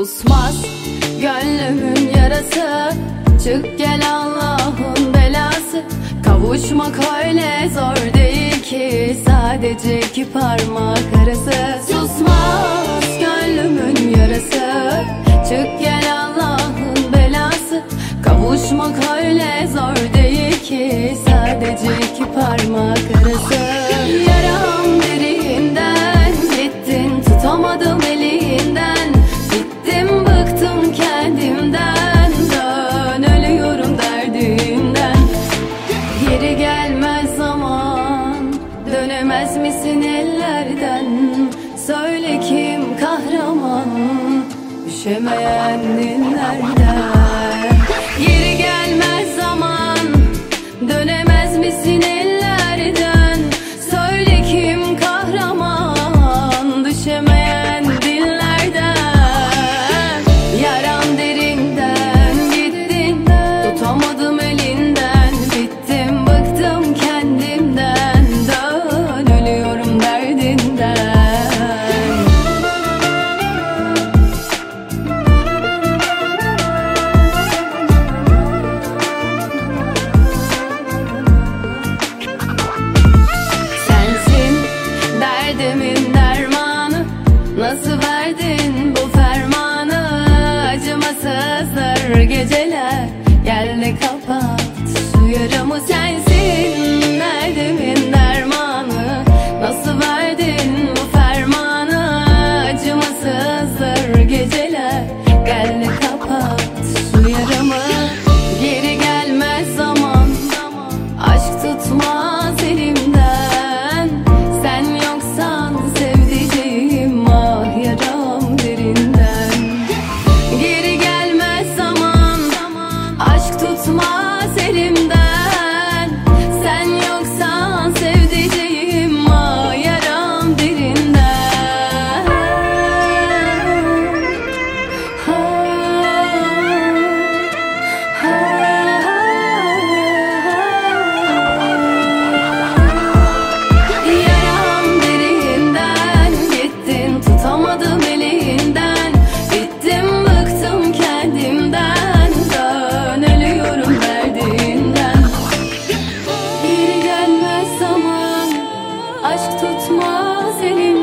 Susmaz gönlümün yarası, çık gel Allah'ın belası. Kavuşmak öyle zor değil ki, sadece iki parmak arası. Susmaz gönlümün yarası, çık gel Allah'ın belası. Kavuşmak öyle zor değil ki, sadece iki parmak arası. Yaram derinden, gittin tutamadım elinden. Bittim bıktım kendimden, dön ölüyorum derdimden. Geri gelmez zaman, dönemez misin ellerden? Söyle kim kahraman, düşemeyen dinlerden. Geri gelmez zaman, dönemez misin ellerden? Söyle kim kahraman, düşemeyen dinlerden. Yaram derinden, gittin tutamadım elinden. Bittim bıktım kendimden, dön ölüyorum derdinden. Derdimin dermanı, nasıl verdin bu fermanı? Acımasızdır geceler, gel de kapat şu yaramı. Sensin derdimin dermanı, nasıl verdin bu fermanı? Acımasızdır geceler, gel de kapat şu yaramı. Geri gelmez zaman, aşk tutmaz elimden. Sen yoksan sevdiceğim, ah yaram derinden. Geri gelmez zaman, aşk tutmaz elimden. Sen yoksan sevdiceğim, ah yaram derinden. Yaram derinden, gittin tutamadım elinden. Bittim bıktım kendimden, dön ölüyorum derdinden. Geri gelmez zaman, aşk tutmaz elimden.